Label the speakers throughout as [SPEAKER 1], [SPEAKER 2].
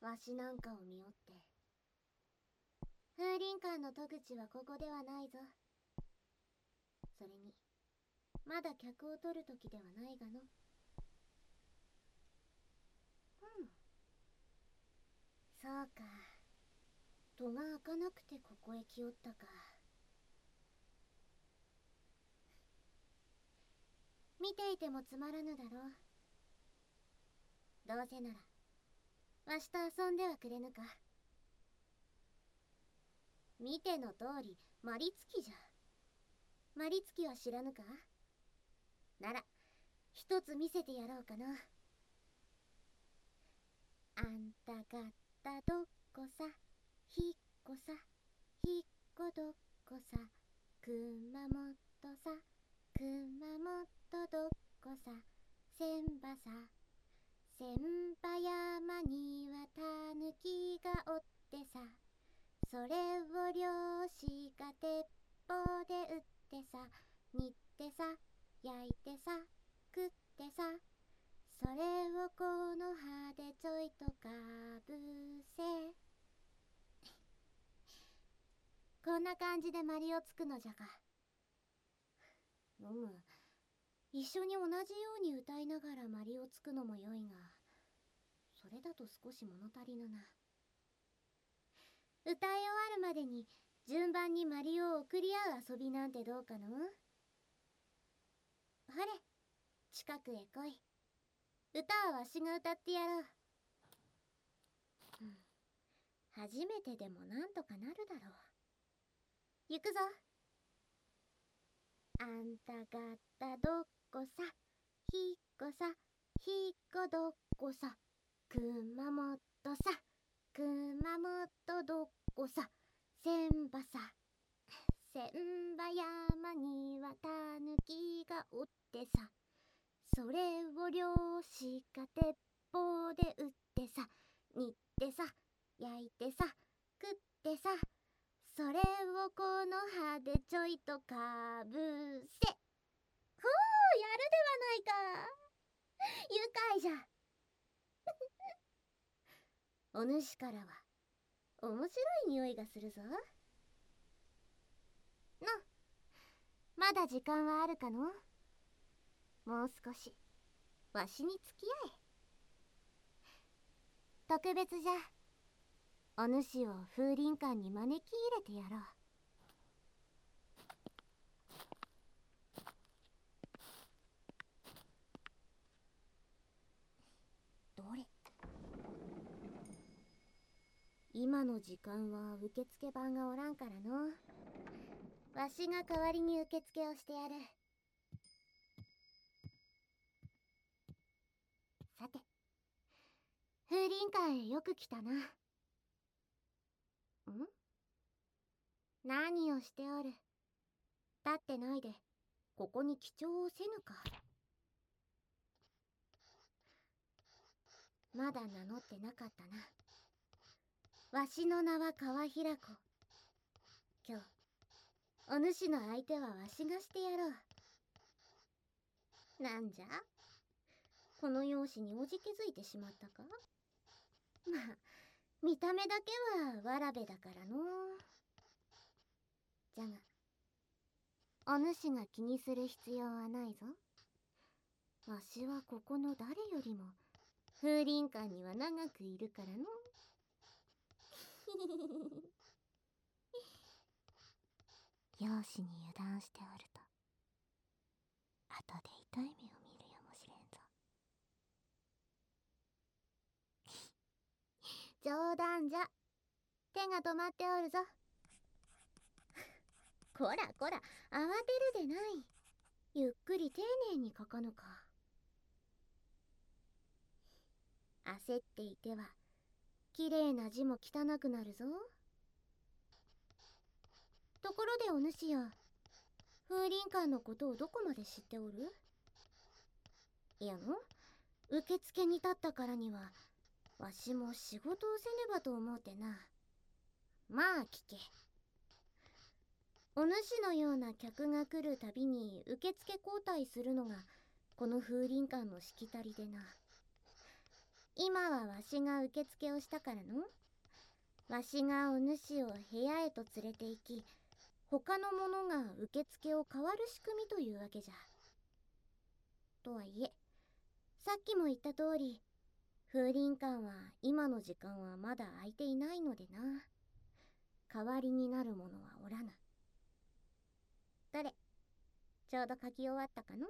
[SPEAKER 1] わしなんかを見よって。風林館の戸口はここではないぞ。それにまだ客を取る時ではないがの。そうか。戸が開かなくてここへ来よったか。見ていてもつまらぬだろう。どうせならわしと遊んではくれぬか。見ての通りマリツキじゃ。マリツキは知らぬか。なら一つ見せてやろうかな。あんた方どこさ、ひっこさ、ひっこどこさ、熊本さ、熊本どこさ、千葉さ、千葉山にはたぬきがおってさ、それを漁師が鉄砲で撃ってさ、煮ってさ、焼いてさ、食ってさ、それをこの葉でちょいとかぶせ。こんな感じでマリをつくのじゃが。一緒に同じように歌いながらマリをつくのもよいが、それだと少し物足りぬな。歌い終わるまでに順番にマリを送り合う遊びなんてどうかの？ほれ、近くへ来い。歌はわしが歌ってやろう。初めてでもなんとかなるだろう。行くぞ。あんた方どこさ、ひっこさ、ひっこどこさ、熊本さ、熊本どこさ、千葉さ、千葉山にはたぬきがおってさ、それを漁師が鉄砲で撃ってさ、煮ってさ、焼いてさ、食ってさ、それをこの葉でちょいとかぶせ。ほう、やるではないか。愉快じゃ。お主からは面白い匂いがするぞ。の、まだ時間はあるかの？もう少しわしに付き合え。特別じゃ。お主を風林館に招き入れてやろう。どれ？今の時間は受付番がおらんからの。わしが代わりに受付をしてやる。さて、風林館へよく来たな。何をしておる？立ってないでここに記帳をせぬか。まだ名乗ってなかったな。わしの名は川平子。今日お主の相手はわしがしてやろう。なんじゃ、この容姿におじけづいてしまったか。まあ見た目だけはわらべだからの。じゃがお主が気にする必要はないぞ。わしはここの誰よりも風林館には長くいるからの。容姿に油断しておると後で痛い目を見るやもしれんぞ。冗談じゃ。手が止まっておるぞ。こらこら、慌てるでない。ゆっくり丁寧に書かぬか。焦っていてはきれいな字も汚くなるぞ。ところでお主よ、風林館のことをどこまで知っておる？いやの、受付に立ったからにはわしも仕事をせねばと思うてな。まあ聞け。お主のような客が来るたびに受付交代するのがこの風林館のしきたりでな。 今はわしが受付をしたからの。わしがお主を部屋へと連れて行き、他の者が受付を変わる仕組みというわけじゃ。とはいえ、さっきも言った通り、風林館は今の時間はまだ空いていないのでな。代わりになる者はおらぬ。どれ、ちょうど書き終わったかの？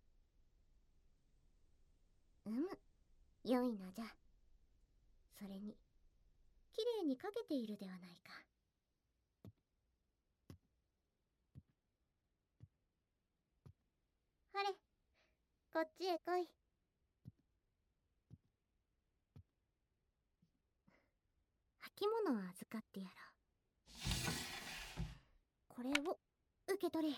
[SPEAKER 1] 良いのじゃ。それに、きれいに書けているではないか。ほれ、こっちへ来い。履物を預かってやろう。これを受け取れ。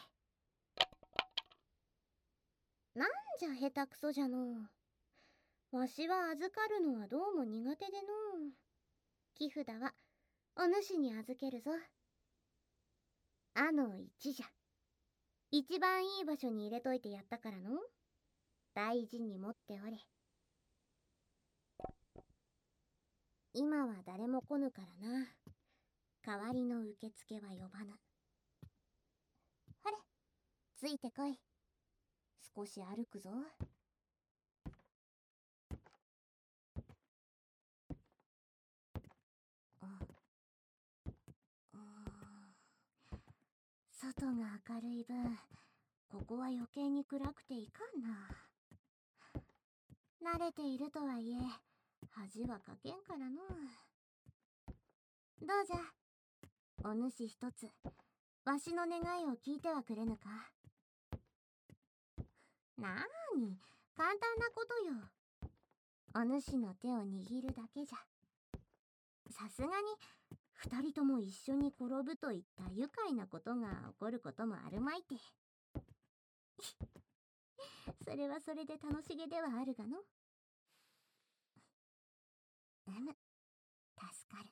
[SPEAKER 1] なんじゃ下手くそじゃのう。わしは預かるのはどうも苦手でのう。木札はお主に預けるぞ。あの1じゃ。一番いい場所に入れといてやったからの。大事に持っておれ。今は誰も来ぬからな。代わりの受付は呼ばぬ。ほれ、ついてこい。少し歩くぞ。外が明るい分、ここは余計に暗くていかんな。慣れているとはいえ、恥はかけんからの。どうじゃ、お主一つ、わしの願いを聞いてはくれぬか。なーに、簡単なことよ。お主の手を握るだけじゃ。さすがに、二人とも一緒に転ぶといった愉快なことが起こることもあるまいて。それはそれで楽しげではあるがの。助かる。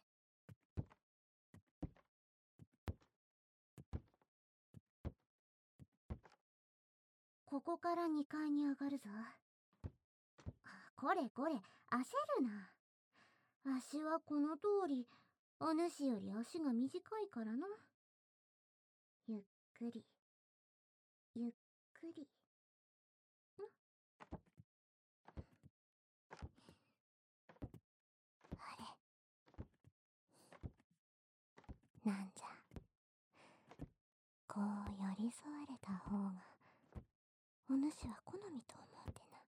[SPEAKER 1] ここから2階に上がるぞ。これこれ、焦るな。わしはこの通り、お主より足が短いからな。ゆっくり、ゆっくり。あれ、なんじゃ。こう寄り添われた方が、お主は好みと思うてな。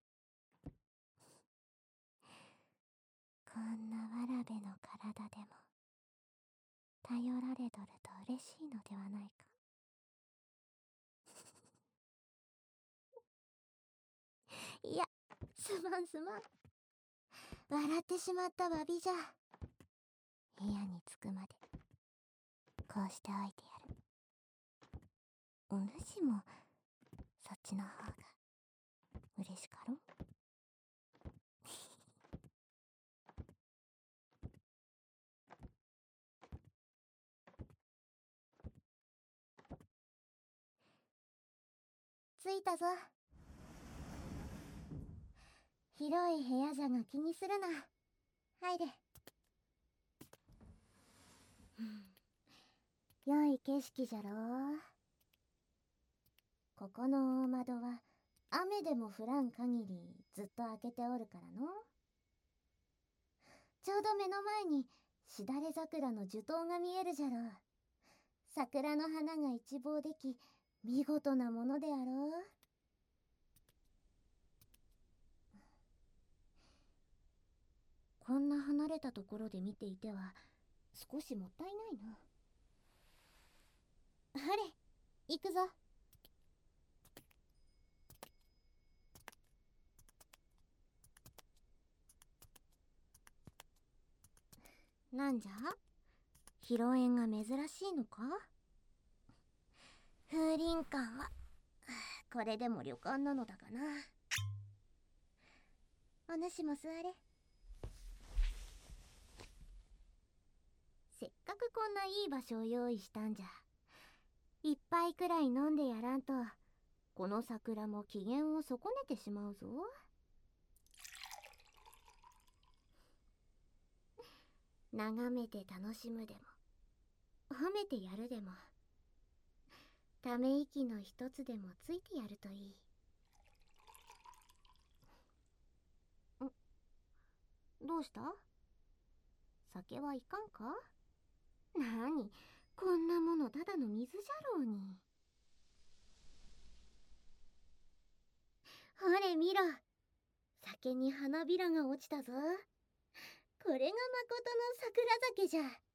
[SPEAKER 1] こんなわらべの体でも、頼られとると嬉しいのではないか。いや、すまんすまん。笑ってしまったわびじゃ。部屋に着くまで、こうしておいてやる。お主も、そっちの方が、嬉しかろ？着いたぞ。広い部屋じゃが気にするな。入れ。良い景色じゃろう。ここの大窓は雨でも降らん限りずっと開けておるからの。ちょうど目の前にしだれ桜の樹洞が見えるじゃろう。桜の花が一望でき、見事なものであろう。こんな離れたところで見ていては少しもったいないな。はれ、行くぞ。なんじゃ、披露宴が珍しいのか？風林館はこれでも旅館なのだがな。お主も座れ。せっかくこんないい場所を用意したんじゃ。一杯くらい飲んでやらんと、この桜も機嫌を損ねてしまうぞ。 眺めて楽しむでも、褒めてやるでも、ため息の一つでもついてやるといい。どうした？酒はいかんか？なに、こんなものただの水じゃろうに。ほれ見ろ、酒に花びらが落ちたぞ。これがまことの桜酒じゃ。